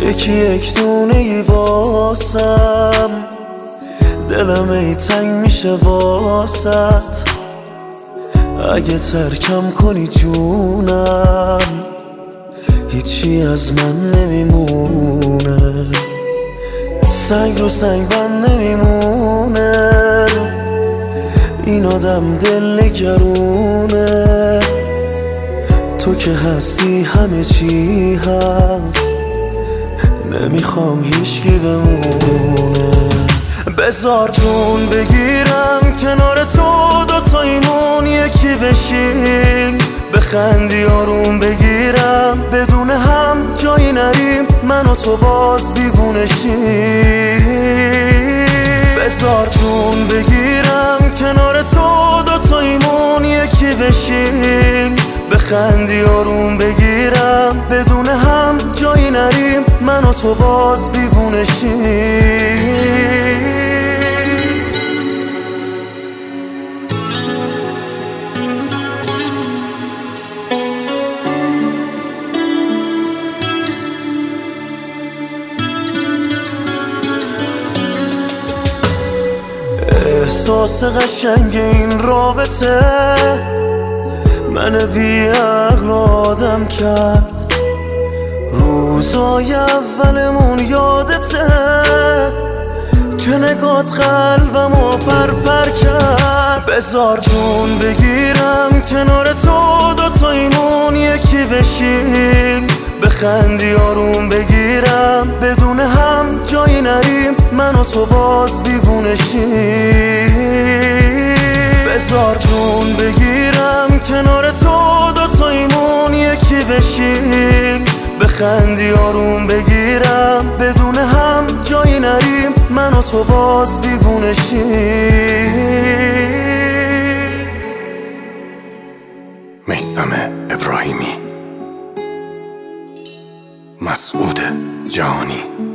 یکی یک دونه ای واسم، دلم ای تنگ میشه واسط. اگه ترکم کنی جونم، هیچی از من نمیمونه. سنگ رو سنگ بند نمیمونه، این آدم دل نگرونه. تو که هستی همه چی هست، نمیخوام هیچکی بمونه. بذار جون بگیرم کنار تو، دوتاییمون یکی بشیم. بخندی آروم بگیرم، بدون هم جایی نریم، من و تو باز دیوونه شیم. بذار جون بگیرم کنار تو، دوتاییمون یکی بشیم. بخندی آروم بگیرم، بدون هم جایی نریم، من و تو باز دیوونه شیم. احساس قشنگ این رابطه من بی عقل آدم کرد. روزای اولمون یادته که نگات قلبمو پر کرد. بذار جون بگیرم کنار تو، دوتاییمون یکی بشیم. بخندی آروم بگیرم، بدون هم جایی نریم، من و تو باز دیوونه شیم. بذار جون بگیرم کنار تو، دوتاییمون یکی بشیم. بخندی آروم بگیرم، بدون هم جایی نریم، من و تو باز دیوونه شیم. میثم ابراهیمی، مسعود جهانی.